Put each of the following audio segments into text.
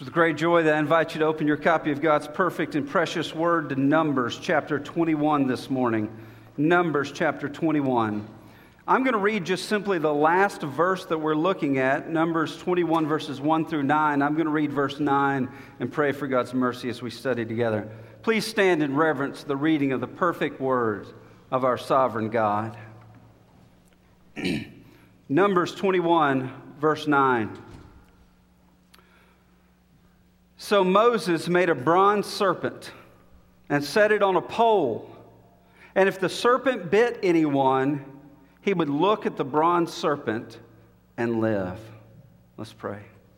With great joy that I invite you to open your copy of God's perfect and precious word to Numbers chapter 21 this morning. Numbers chapter 21. I'm going to read just simply the last verse that we're looking at, Numbers 21 verses 1 through 9. I'm going to read verse 9 and pray for God's mercy as we study together. Please stand in reverence to the reading of the perfect words of our sovereign God. Numbers 21 verse 9. So Moses made a bronze serpent and set it on a pole. And if the serpent bit anyone, he would look at the bronze serpent and live. Let's pray.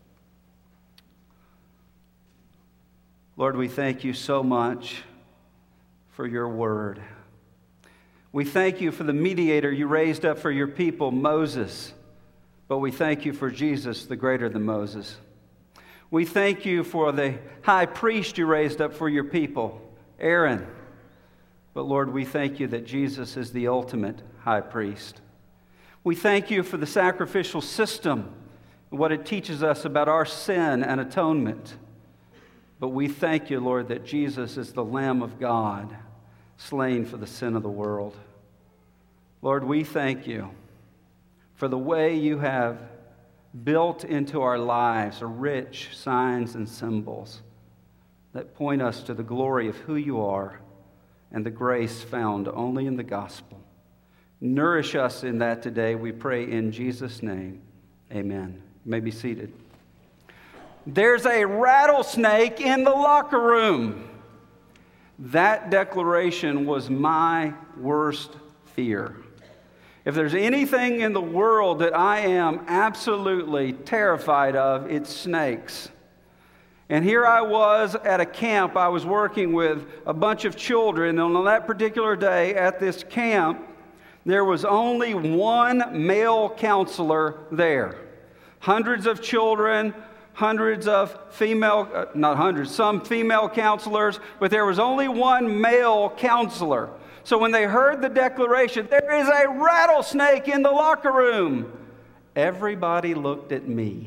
Lord, we thank you so much for your word. We thank you for the mediator you raised up for your people, Moses. But we thank you for Jesus, the greater than Moses. We thank you for the high priest you raised up for your people, Aaron. But Lord, we thank you that Jesus is the ultimate high priest. We thank you for the sacrificial system and what it teaches us about our sin and atonement. But we thank you, Lord, that Jesus is the Lamb of God, slain for the sin of the world. Lord, we thank you for the way you have built into our lives are rich signs and symbols that point us to the glory of who you are and the grace found only in the gospel. Nourish us in that today, we pray in Jesus' name. Amen. You may be seated. There's a rattlesnake in the locker room. That declaration was my worst fear. If there's anything in the world that I am absolutely terrified of, it's snakes. And here I was at a camp. I was working with a bunch of children. And on that particular day at this camp, there was only one male counselor there. Hundreds of children, hundreds of female, not hundreds, some female counselors, but there was only one male counselor. So when they heard the declaration, there is a rattlesnake in the locker room, everybody looked at me.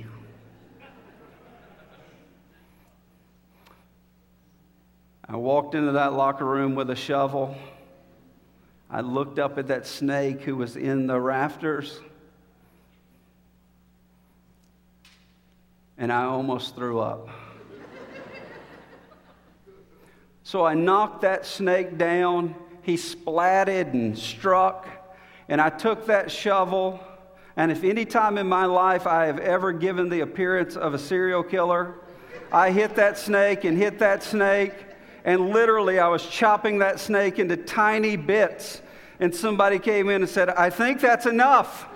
I walked into that locker room with a shovel. I looked up at that snake who was in the rafters, and I almost threw up. So I knocked that snake down. He splatted and struck, and I took that shovel, and if any time in my life I have ever given the appearance of a serial killer, I hit that snake, and literally I was chopping that snake into tiny bits, and somebody came in and said, "I think that's enough."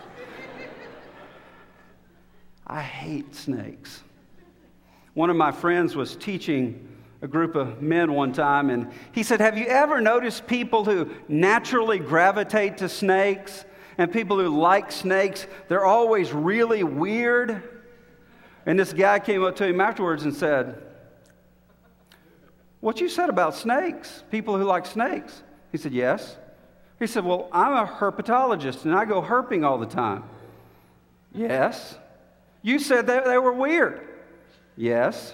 I hate snakes. One of my friends was teaching a group of men one time, and he said, "Have you ever noticed people who naturally gravitate to snakes and people who like snakes, they're always really weird?" And this guy came up to him afterwards and said, "What you said about snakes, people who like snakes?" He said, "Yes." He said, "Well, I'm a herpetologist and I go herping all the time." "Yes." "You said that they were weird." "Yes."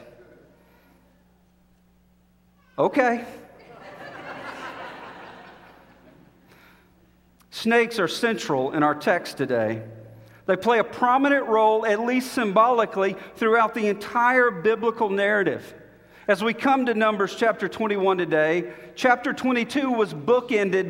Okay. Snakes are central in our text today. They play a prominent role, at least symbolically, throughout the entire biblical narrative. As we come to Numbers chapter 21 today, chapter 20 was bookended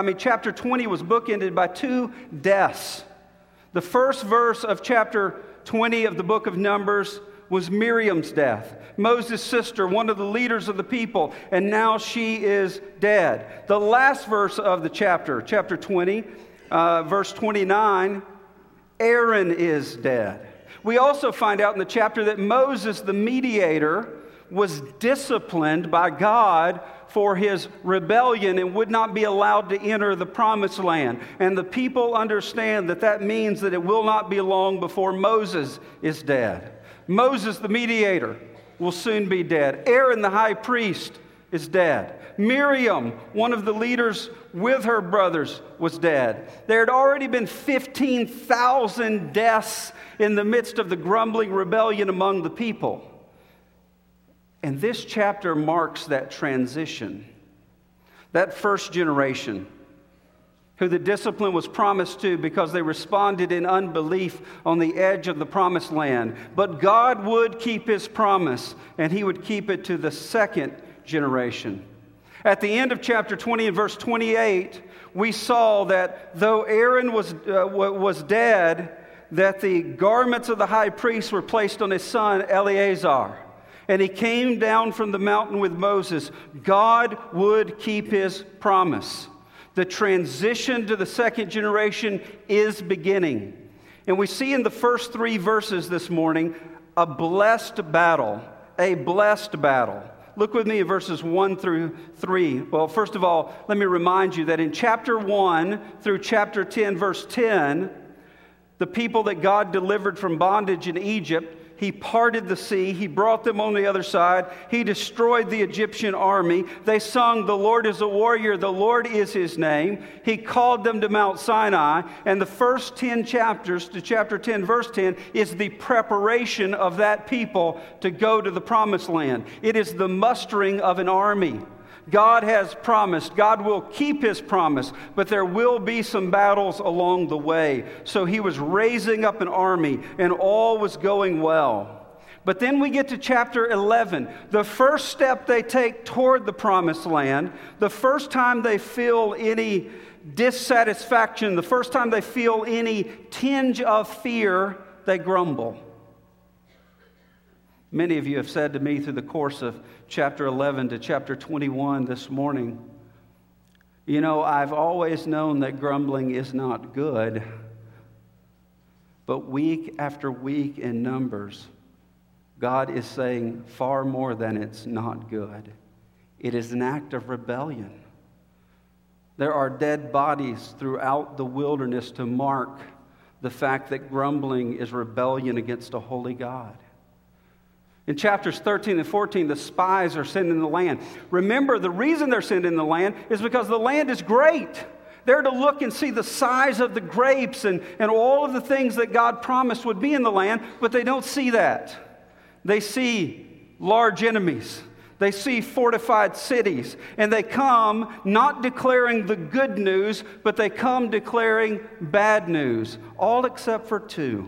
by two deaths. The first verse of chapter 20 of the book of Numbers was Miriam's death, Moses' sister, one of the leaders of the people, and now she is dead. The last verse of the chapter 20, verse 29, Aaron is dead. We also find out in the chapter that Moses, the mediator, was disciplined by God for his rebellion and would not be allowed to enter the promised land. And the people understand that that means that it will not be long before Moses is dead. Moses, the mediator, will soon be dead. Aaron, the high priest, is dead. Miriam, one of the leaders with her brothers, was dead. There had already been 15,000 deaths in the midst of the grumbling rebellion among the people. And this chapter marks that transition. That first generation, who the discipline was promised to because they responded in unbelief on the edge of the promised land. But God would keep His promise, and He would keep it to the second generation. At the end of chapter 20 and verse 28, we saw that though Aaron was dead, that the garments of the high priest were placed on his son Eleazar. And he came down from the mountain with Moses. God would keep His promise. The transition to the second generation is beginning. And we see in the first 3 verses this morning a blessed battle. A blessed battle. Look with me at verses 1 through 3. Well, first of all, let me remind you that in chapter 1 through chapter 10, verse 10, the people that God delivered from bondage in Egypt, He parted the sea. He brought them on the other side. He destroyed the Egyptian army. They sung, "The Lord is a warrior. The Lord is His name." He called them to Mount Sinai. And the first 10 chapters to chapter 10, verse 10, is the preparation of that people to go to the promised land. It is the mustering of an army. God has promised. God will keep His promise, but there will be some battles along the way. So He was raising up an army, and all was going well. But then we get to chapter 11. The first step they take toward the promised land, the first time they feel any dissatisfaction, the first time they feel any tinge of fear, they grumble. Many of you have said to me through the course of chapter 11 to chapter 21 this morning, you know, I've always known that grumbling is not good, but week after week in Numbers, God is saying far more than it's not good. It is an act of rebellion. There are dead bodies throughout the wilderness to mark the fact that grumbling is rebellion against a holy God. In chapters 13 and 14, the spies are sent in the land. Remember, the reason they're sent in the land is because the land is great. They're to look and see the size of the grapes and all of the things that God promised would be in the land, but they don't see that. They see large enemies. They see fortified cities. And they come not declaring the good news, but they come declaring bad news, all except for 2.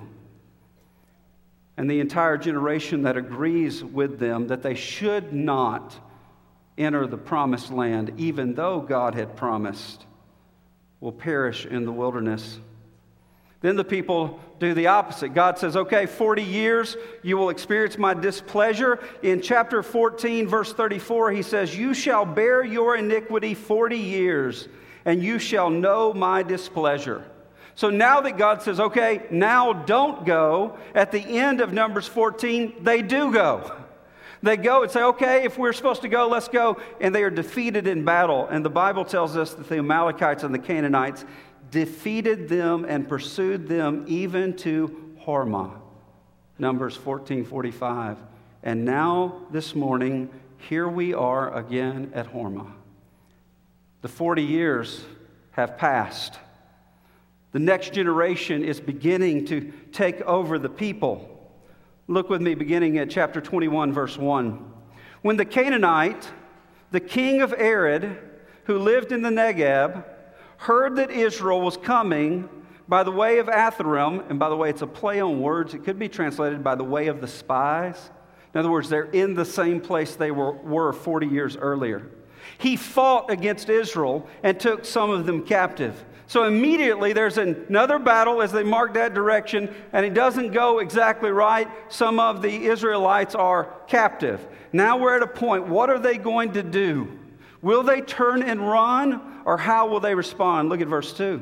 And the entire generation that agrees with them that they should not enter the promised land, even though God had promised, will perish in the wilderness. Then the people do the opposite. God says, okay, 40 years, you will experience my displeasure. In chapter 14, verse 34, He says, "You shall bear your iniquity 40 years, and you shall know my displeasure." So now that God says, okay, now don't go, at the end of Numbers 14, they do go. They go and say, okay, if we're supposed to go, let's go. And they are defeated in battle. And the Bible tells us that the Amalekites and the Canaanites defeated them and pursued them even to Hormah. Numbers 14:45. And now this morning, here we are again at Hormah. The 40 years have passed. The next generation is beginning to take over the people. Look with me beginning at chapter 21, verse 1. When the Canaanite, the king of Arad, who lived in the Negeb, heard that Israel was coming by the way of Atharim, and by the way, it's a play on words. It could be translated by the way of the spies. In other words, they're in the same place they were 40 years earlier. He fought against Israel and took some of them captive. So immediately there's another battle as they mark that direction, and it doesn't go exactly right. Some of the Israelites are captive. Now we're at a point, what are they going to do? Will they turn and run, or how will they respond? Look at verse 2.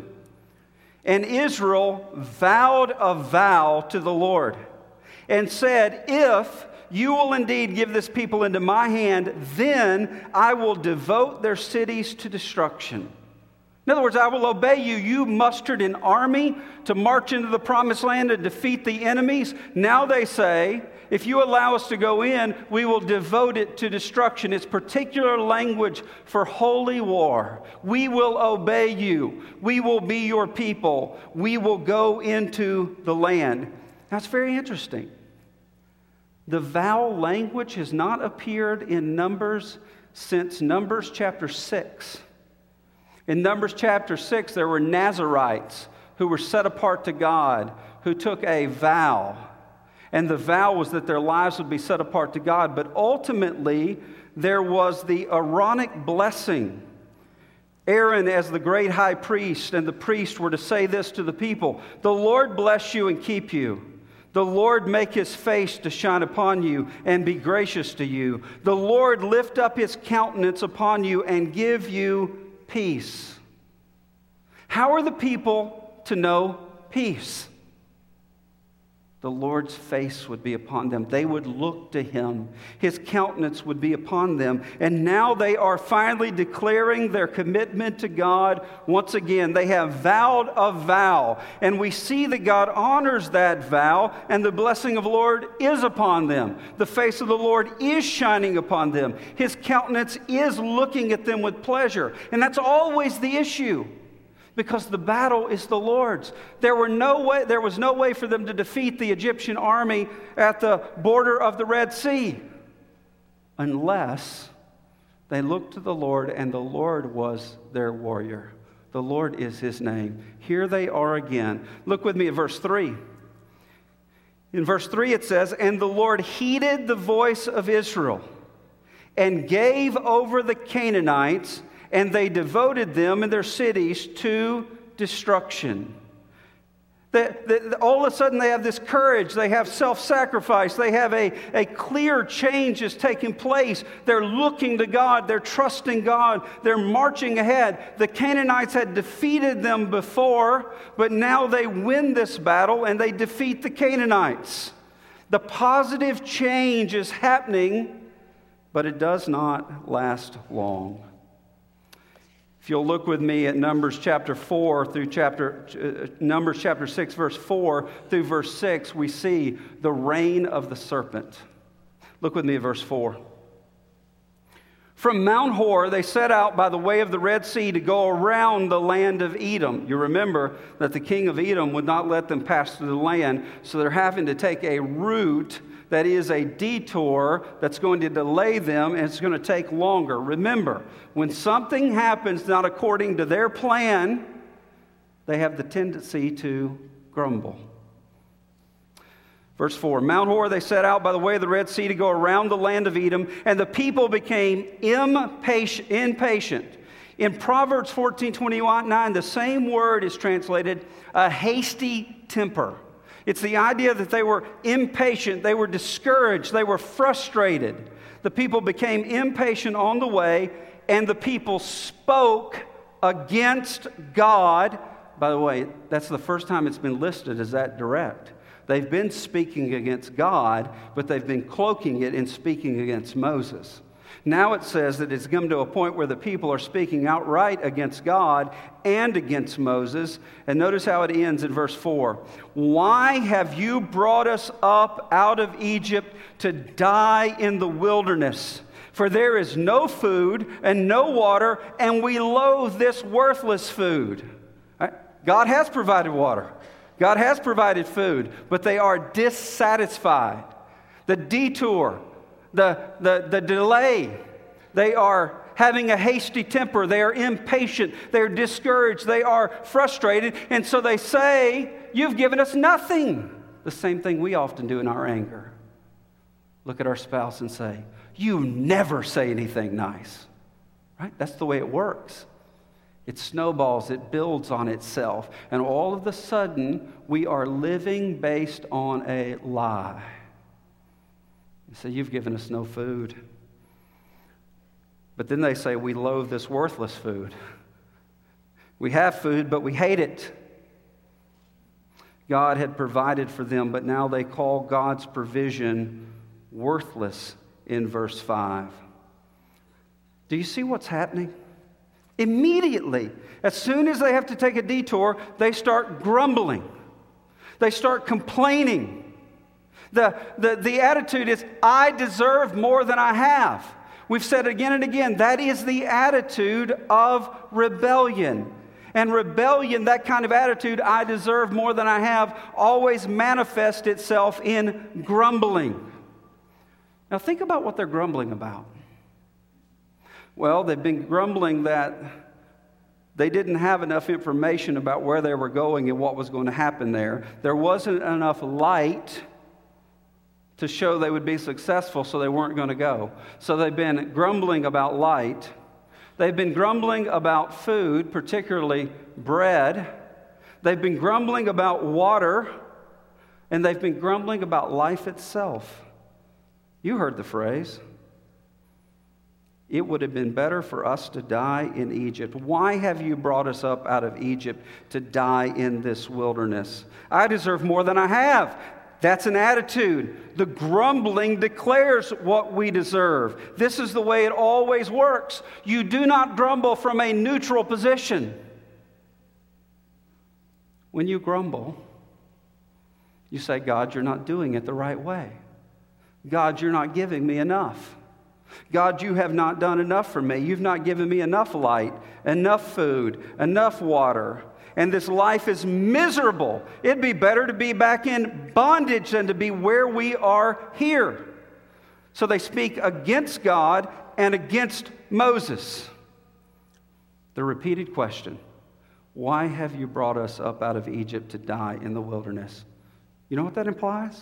And Israel vowed a vow to the Lord and said, if you will indeed give this people into my hand, then I will devote their cities to destruction. In other words, I will obey you. You mustered an army to march into the promised land and defeat the enemies. Now they say, if you allow us to go in, we will devote it to destruction. It's particular language for holy war. We will obey you. We will be your people. We will go into the land. Now it's very interesting. The vow language has not appeared in Numbers since Numbers chapter 6. In Numbers chapter 6, there were Nazarites who were set apart to God, who took a vow. And the vow was that their lives would be set apart to God. But ultimately, there was the Aaronic blessing. Aaron, as the great high priest, and the priest were to say this to the people: "The Lord bless you and keep you. The Lord make his face to shine upon you and be gracious to you. The Lord lift up his countenance upon you and give you peace." How are the people to know peace? The Lord's face would be upon them. They would look to him. His countenance would be upon them. And now they are finally declaring their commitment to God once again. They have vowed a vow. And we see that God honors that vow, and the blessing of the Lord is upon them. The face of the Lord is shining upon them. His countenance is looking at them with pleasure. And that's always the issue, because the battle is the Lord's. There was no way for them to defeat the Egyptian army at the border of the Red Sea unless they looked to the Lord, and the Lord was their warrior. The Lord is his name. Here they are again. Look with me at verse 3. In verse 3 it says, "And the Lord heeded the voice of Israel and gave over the Canaanites, and they devoted them and their cities to destruction." All of a sudden they have this courage, they have self-sacrifice, they have a clear change is taking place. They're looking to God, they're trusting God, they're marching ahead. The Canaanites had defeated them before, but now they win this battle and they defeat the Canaanites. The positive change is happening, but it does not last long. If you'll look with me at Numbers chapter 4 through Numbers chapter 6, verse 4 through verse 6, we see the reign of the serpent. Look with me at verse 4. "From Mount Hor they set out by the way of the Red Sea to go around the land of Edom." You remember that the king of Edom would not let them pass through the land, so they're having to take a route that is a detour that's going to delay them, and it's going to take longer. Remember, when something happens not according to their plan, they have the tendency to grumble. Verse 4, "Mount Hor they set out by the way of the Red Sea to go around the land of Edom, and the people became impatient." In Proverbs 14:29, the same word is translated a hasty temper. It's the idea that they were impatient, they were discouraged, they were frustrated. The people became impatient on the way, and the people spoke against God. By the way, that's the first time it's been listed as that direct. They've been speaking against God, but they've been cloaking it in speaking against Moses. Now it says that it's come to a point where the people are speaking outright against God and against Moses. And notice how it ends in verse 4. "Why have you brought us up out of Egypt to die in the wilderness? For there is no food and no water, and we loathe this worthless food." Right? God has provided water. God has provided food, but they are dissatisfied. The detour, the delay, they are having a hasty temper, they are impatient, they're discouraged, they are frustrated, and so they say, "You've given us nothing." The same thing we often do in our anger. Look at our spouse and say, "You never say anything nice." Right? That's the way it works. It snowballs, it builds on itself, and all of a sudden, we are living based on a lie. You say, "You've given us no food." But then they say, "We loathe this worthless food." We have food, but we hate it. God had provided for them, but now they call God's provision worthless in verse 5. Do you see what's happening? Immediately, as soon as they have to take a detour, they start grumbling. They start complaining. The attitude is, "I deserve more than I have." We've said it again and again. That is the attitude of rebellion. And rebellion, that kind of attitude, "I deserve more than I have," always manifests itself in grumbling. Now think about what they're grumbling about. Well, they've been grumbling that they didn't have enough information about where they were going and what was going to happen there. There wasn't enough light to show they would be successful, so they weren't going to go. So they've been grumbling about light. They've been grumbling about food, particularly bread. They've been grumbling about water, and they've been grumbling about life itself. You heard the phrase. It would have been better for us to die in Egypt. Why have you brought us up out of Egypt to die in this wilderness? I deserve more than I have. That's an attitude. The grumbling declares what we deserve. This is the way it always works. You do not grumble from a neutral position. When you grumble, you say, God, you're not doing it the right way. God, you're not giving me enough. God, you have not done enough for me. You've not given me enough light, enough food, enough water. And this life is miserable. It'd be better to be back in bondage than to be where we are here. So they speak against God and against Moses. The repeated question, why have you brought us up out of Egypt to die in the wilderness? You know what that implies?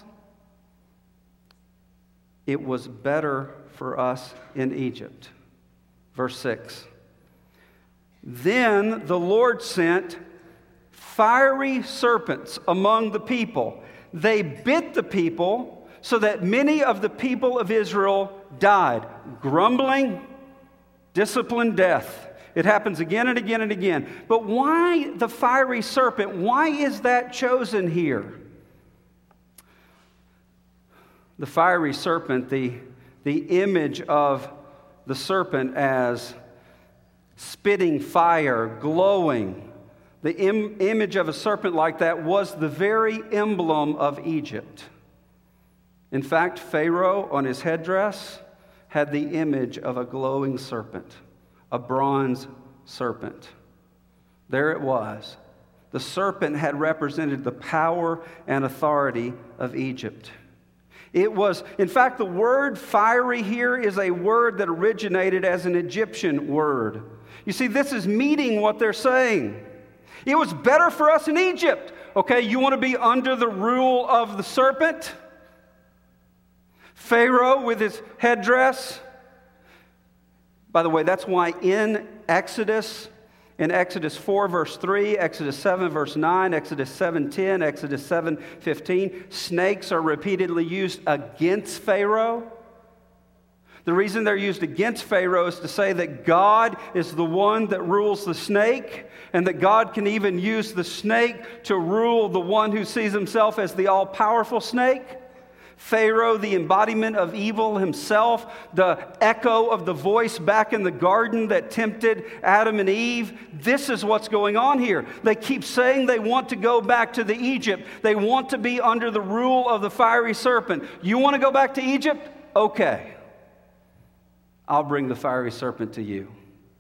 It was better for us in Egypt. Verse 6. Then the Lord sent fiery serpents among the people. They bit the people so that many of the people of Israel died. Grumbling, discipline, death. It happens again and again and again. But why the fiery serpent? Why is that chosen here? The fiery serpent, the image of the serpent as spitting fire, glowing. The image of a serpent like that was the very emblem of Egypt. In fact, Pharaoh on his headdress had the image of a glowing serpent, a bronze serpent. There it was. The serpent had represented the power and authority of Egypt. It was, in fact, the word fiery here is a word that originated as an Egyptian word. You see, this is meeting what they're saying. It was better for us in Egypt. Okay, you want to be under the rule of the serpent? Pharaoh with his headdress. By the way, that's why in Exodus 4, verse 3, Exodus 7, verse 9, Exodus 7:10, Exodus 7:15, snakes are repeatedly used against Pharaoh. The reason they're used against Pharaoh is to say that God is the one that rules the snake, and that God can even use the snake to rule the one who sees himself as the all-powerful snake. Pharaoh, the embodiment of evil himself, the echo of the voice back in the garden that tempted Adam and Eve. This is what's going on here. They keep saying they want to go back to the Egypt. They want to be under the rule of the fiery serpent. You want to go back to Egypt? Okay. I'll bring the fiery serpent to you.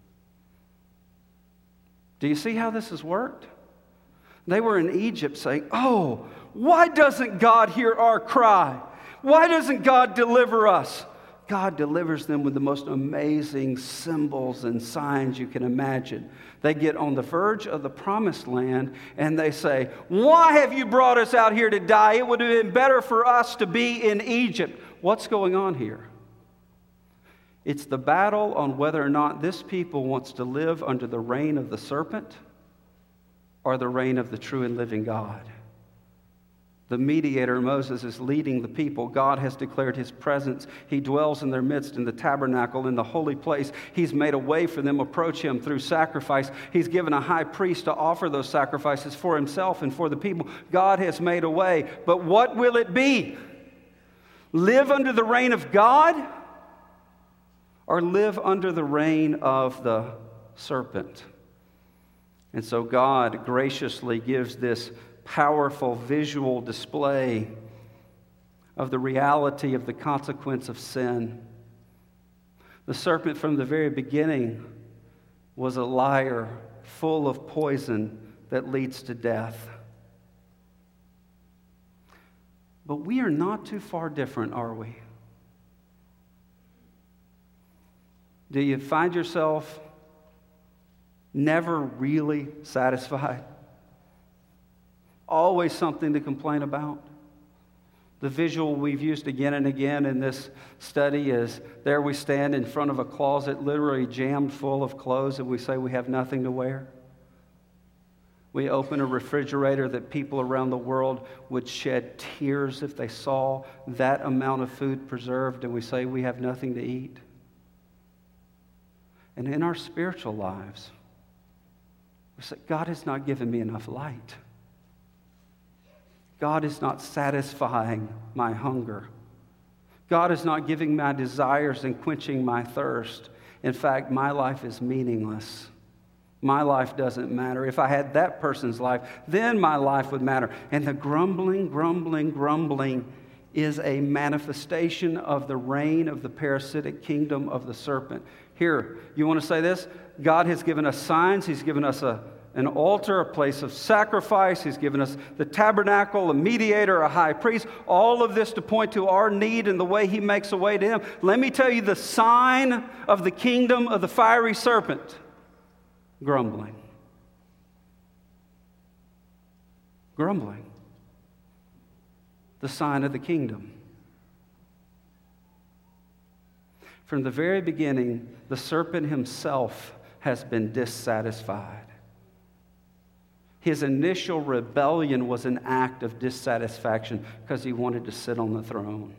Do you see how this has worked? They were in Egypt saying, oh, why doesn't God hear our cry? Why doesn't God deliver us? God delivers them with the most amazing symbols and signs you can imagine. They get on the verge of the promised land and they say, why have you brought us out here to die? It would have been better for us to be in Egypt. What's going on here? It's the battle on whether or not this people wants to live under the reign of the serpent or the reign of the true and living God. The mediator, Moses, is leading the people. God has declared his presence. He dwells in their midst in the tabernacle, in the holy place. He's made a way for them to approach him through sacrifice. He's given a high priest to offer those sacrifices for himself and for the people. God has made a way. But what will it be? Live under the reign of God or live under the reign of the serpent? And so God graciously gives this powerful visual display of the reality of the consequence of sin. The serpent from the very beginning was a liar full of poison that leads to death. But we are not too far different, are we? Do you find yourself never really satisfied? Always something to complain about? The visual we've used again and again in this study is there we stand in front of a closet literally jammed full of clothes and we say we have nothing to wear. We open a refrigerator that people around the world would shed tears if they saw that amount of food preserved, and we say we have nothing to eat. And in our spiritual lives, we say, God has not given me enough light. God is not satisfying my hunger. God is not giving my desires and quenching my thirst. In fact, my life is meaningless. My life doesn't matter. If I had that person's life, then my life would matter. And the grumbling is a manifestation of the reign of the parasitic kingdom of the serpent. Here, you want to say this? God has given us signs. He's given us an altar, a place of sacrifice. He's given us the tabernacle, a mediator, a high priest. All of this to point to our need and the way He makes a way to Him. Let me tell you the sign of the kingdom of the fiery serpent. Grumbling. Grumbling. The sign of the kingdom. From the very beginning, the serpent himself has been dissatisfied. His initial rebellion was an act of dissatisfaction because he wanted to sit on the throne.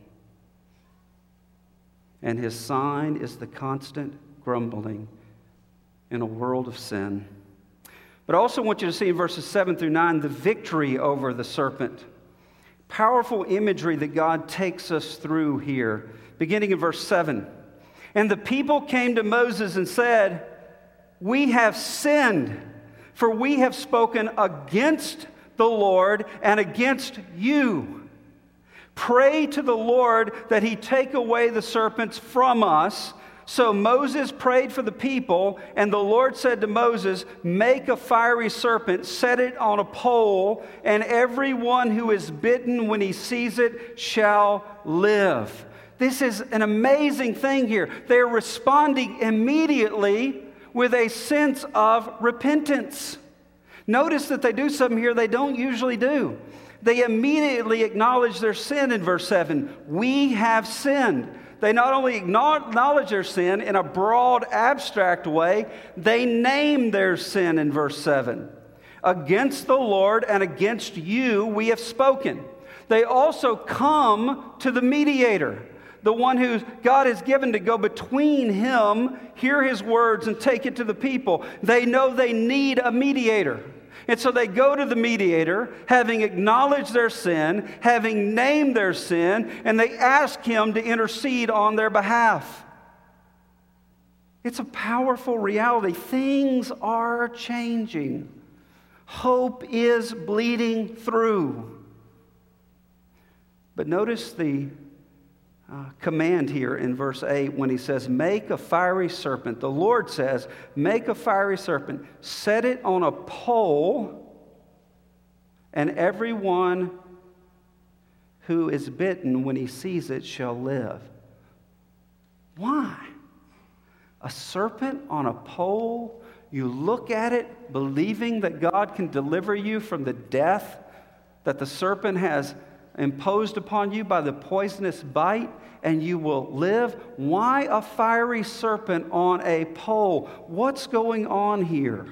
And his sign is the constant grumbling in a world of sin. But I also want you to see in verses 7 through 9 the victory over the serpent. Powerful imagery that God takes us through here. Beginning in verse 7. And the people came to Moses and said, "We have sinned, for we have spoken against the Lord and against you. Pray to the Lord that He take away the serpents from us." So Moses prayed for the people, and the Lord said to Moses, "Make a fiery serpent, set it on a pole, and everyone who is bitten when he sees it shall live." This is an amazing thing here. They're responding immediately with a sense of repentance. Notice that they do something here they don't usually do. They immediately acknowledge their sin in verse 7. We have sinned. They not only acknowledge their sin in a broad, abstract way, they name their sin in verse 7. Against the Lord and against you we have spoken. They also come to the mediator, the one who God has given to go between Him, hear His words, and take it to the people. They know they need a mediator. And so they go to the mediator, having acknowledged their sin, having named their sin, and they ask Him to intercede on their behalf. It's a powerful reality. Things are changing. Hope is bleeding through. But notice the command here in verse 8 when He says, make a fiery serpent. The Lord says, make a fiery serpent, set it on a pole, and everyone who is bitten when he sees it shall live. Why? A serpent on a pole? You look at it believing that God can deliver you from the death that the serpent has imposed upon you by the poisonous bite, and you will live. Why a fiery serpent on a pole? What's going on here?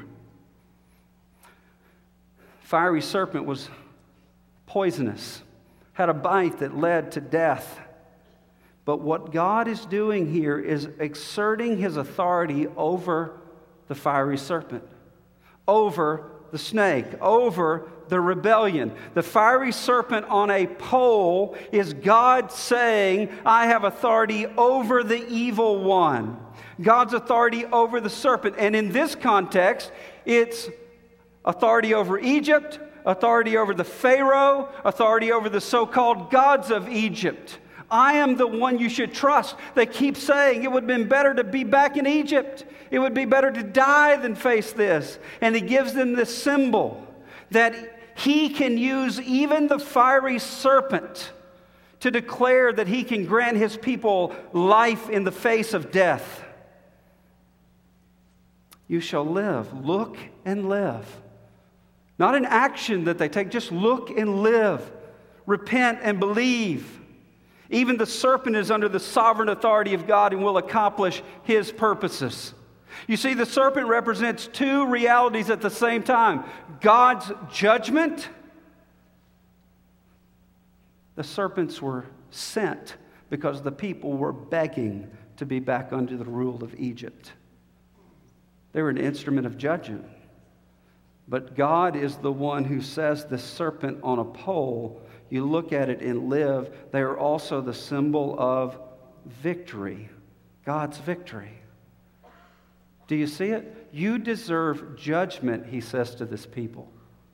Fiery serpent was poisonous, had a bite that led to death. But what God is doing here is exerting His authority over the fiery serpent, over the snake, over the rebellion. The fiery serpent on a pole is God saying, I have authority over the evil one. God's authority over the serpent. And in this context, it's authority over Egypt, authority over the Pharaoh, authority over the so-called gods of Egypt. I am the one you should trust. They keep saying it would have been better to be back in Egypt. It would be better to die than face this. And He gives them this symbol that He can use even the fiery serpent to declare that He can grant His people life in the face of death. you shall live. Look and live. Not an action that they take, just look and live. Repent and believe. Even the serpent is under the sovereign authority of God and will accomplish His purposes. You see, the serpent represents two realities at the same time. God's judgment. The serpents were sent because the people were begging to be back under the rule of Egypt. They were an instrument of judgment. But God is the one who says the serpent on a pole, you look at it and live. They are also the symbol of victory, God's victory. Do you see it? You deserve judgment, He says to this people.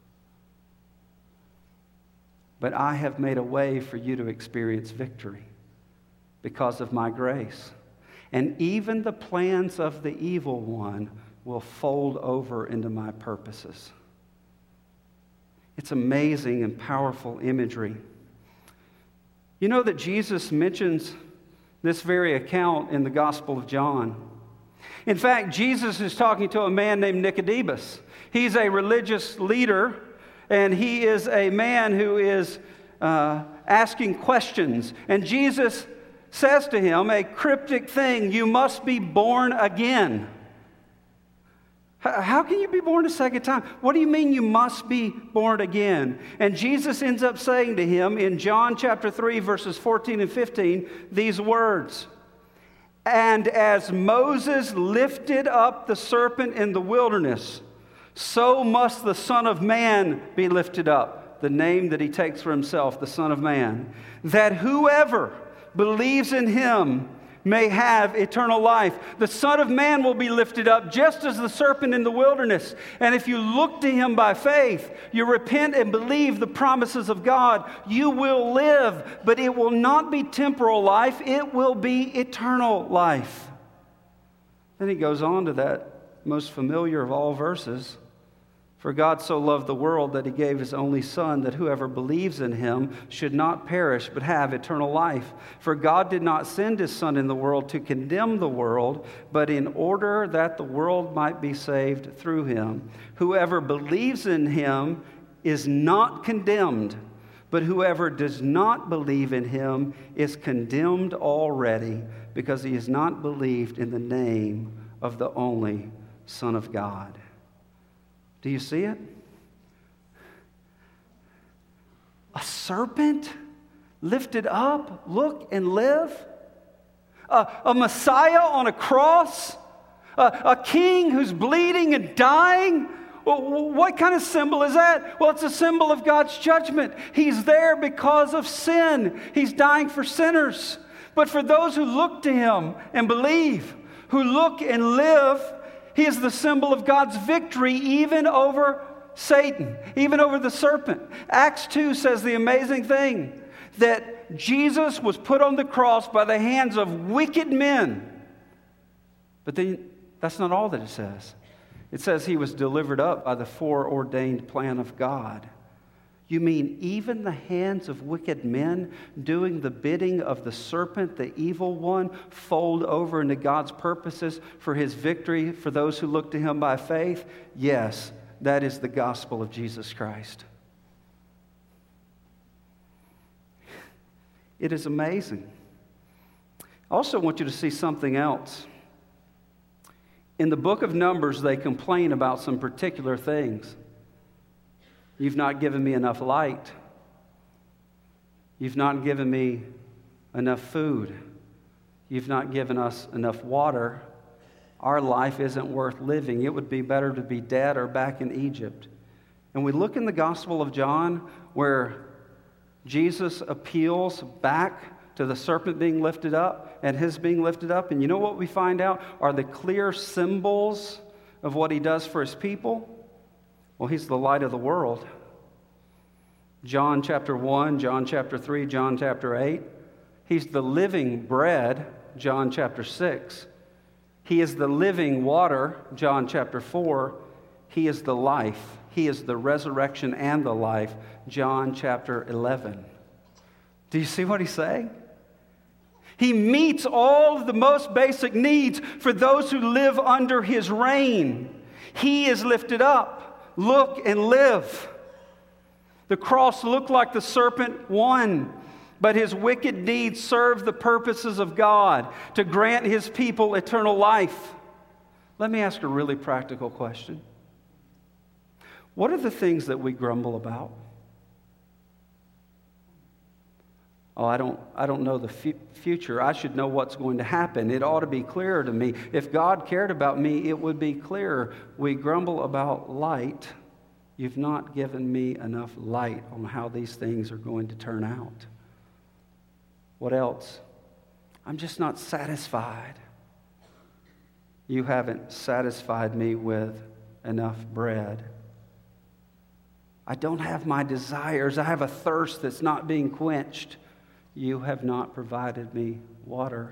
But I have made a way for you to experience victory because of my grace. And even the plans of the evil one will fold over into my purposes. It's amazing and powerful imagery. You know that Jesus mentions this very account in the Gospel of John. In fact, Jesus is talking to a man named Nicodemus. He's a religious leader, and he is a man who is asking questions. And Jesus says to him a cryptic thing, you must be born again. How can you be born a second time? What do you mean you must be born again? And Jesus ends up saying to him in John chapter 3, verses 14 and 15, these words, and as Moses lifted up the serpent in the wilderness, so must the Son of Man be lifted up, the name that He takes for Himself, the Son of Man, that whoever believes in Him may have eternal life. The Son of Man will be lifted up just as the serpent in the wilderness. And if you look to Him by faith, you repent and believe the promises of God, you will live. But it will not be temporal life, it will be eternal life. Then He goes on to that most familiar of all verses. For God so loved the world that He gave His only Son, that whoever believes in Him should not perish but have eternal life. For God did not send His Son in the world to condemn the world, but in order that the world might be saved through Him. Whoever believes in Him is not condemned, but whoever does not believe in Him is condemned already, because he has not believed in the name of the only Son of God. Do you see it? A serpent lifted up, look and live. A Messiah on a cross. A king who's bleeding and dying. Well, what kind of symbol is that? Well, it's a symbol of God's judgment. He's there because of sin. He's dying for sinners. But for those who look to Him and believe, who look and live, He is the symbol of God's victory even over Satan, even over the serpent. Acts 2 says the amazing thing, that Jesus was put on the cross by the hands of wicked men. But then that's not all that it says. It says He was delivered up by the foreordained plan of God. You mean even the hands of wicked men doing the bidding of the serpent, the evil one, fold over into God's purposes for His victory for those who look to Him by faith? Yes, that is the gospel of Jesus Christ. It is amazing. I also want you to see something else. In the book of Numbers, they complain about some particular things. You've not given me enough light. You've not given me enough food. You've not given us enough water. Our life isn't worth living. It would be better to be dead or back in Egypt. And we look in the Gospel of John where Jesus appeals back to the serpent being lifted up and His being lifted up. And you know what we find out are the clear symbols of what He does for His people? Well, He's the light of the world. John chapter 1, John chapter 3, John chapter 8. He's the living bread, John chapter 6. He is the living water, John chapter 4. He is the life. He is the resurrection and the life, John chapter 11. Do you see what He's saying? He meets all of the most basic needs for those who live under His reign. He is lifted up. Look and live. The cross looked like the serpent won, but his wicked deeds served the purposes of God to grant His people eternal life. Let me ask a really practical question. What are the things that we grumble about? Oh, I don't know the future. I should know what's going to happen. It ought to be clearer to me. If God cared about me, it would be clearer. We grumble about light. You've not given me enough light on how these things are going to turn out. What else? I'm just not satisfied. You haven't satisfied me with enough bread. I don't have my desires. I have a thirst that's not being quenched. You have not provided me water.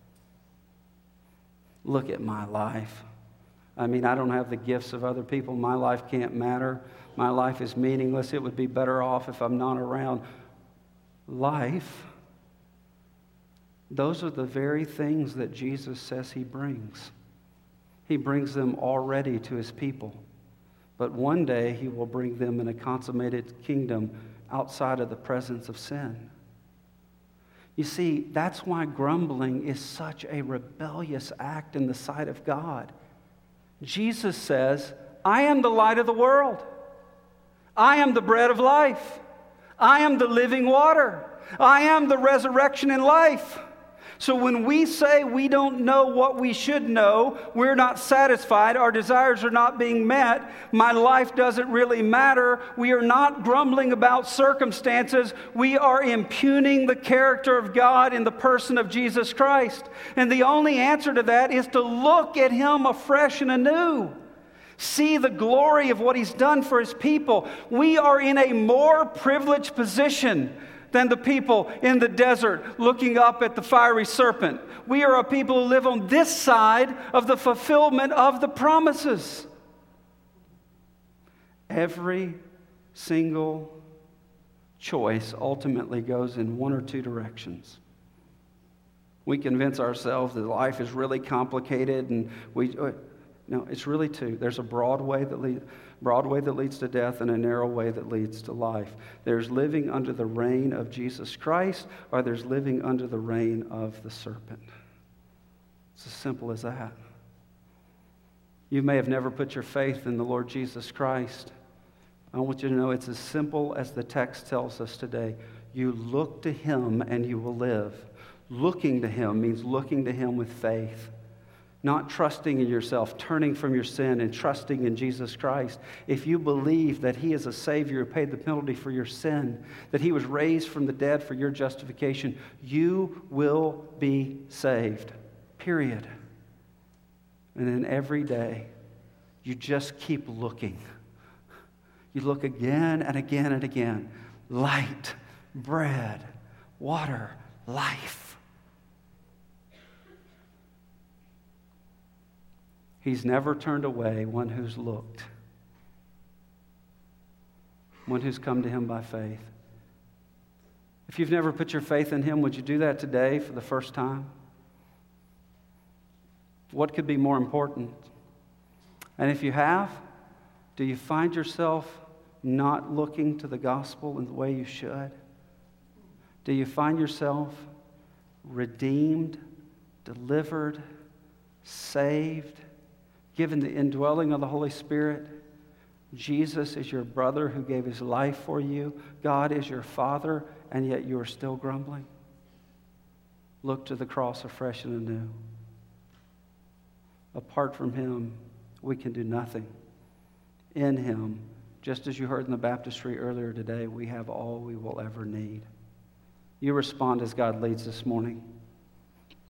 Look at my life. I mean, I don't have the gifts of other people. My life can't matter. My life is meaningless. It would be better off if I'm not around. Life, those are the very things that Jesus says He brings. He brings them already to His people. But one day He will bring them in a consummated kingdom outside of the presence of sin. You see, that's why grumbling is such a rebellious act in the sight of God. Jesus says, I am the light of the world. I am the bread of life. I am the living water. I am the resurrection and life. So when we say we don't know what we should know, we're not satisfied, our desires are not being met, my life doesn't really matter, we are not grumbling about circumstances, we are impugning the character of God in the person of Jesus Christ. And the only answer to that is to look at Him afresh and anew. See the glory of what He's done for His people. We are in a more privileged position than the people in the desert looking up at the fiery serpent. We are a people who live on this side of the fulfillment of the promises. Every single choice ultimately goes in one or two directions. We convince ourselves that life is really complicated, and no, it's really two. There's a broad way that leads to death and a narrow way that leads to life. There's living under the reign of Jesus Christ, or there's living under the reign of the serpent. It's as simple as that. You may have never put your faith in the Lord Jesus Christ. I want you to know it's as simple as the text tells us today. You look to Him and you will live. Looking to Him means looking to Him with faith. Not trusting in yourself, turning from your sin and trusting in Jesus Christ. If you believe that He is a Savior who paid the penalty for your sin, that He was raised from the dead for your justification, you will be saved. Period. And then every day, you just keep looking. You look again and again and again. Light, bread, water, life. He's never turned away one who's looked, one who's come to Him by faith. If you've never put your faith in Him, would you do that today for the first time? What could be more important? And if you have, do you find yourself not looking to the gospel in the way you should? Do you find yourself redeemed, delivered, saved, given the indwelling of the Holy Spirit? Jesus is your brother who gave His life for you. God is your Father, and yet you are still grumbling. Look to the cross afresh and anew. Apart from Him, we can do nothing. In Him, just as you heard in the baptistry earlier today, we have all we will ever need. You respond as God leads this morning.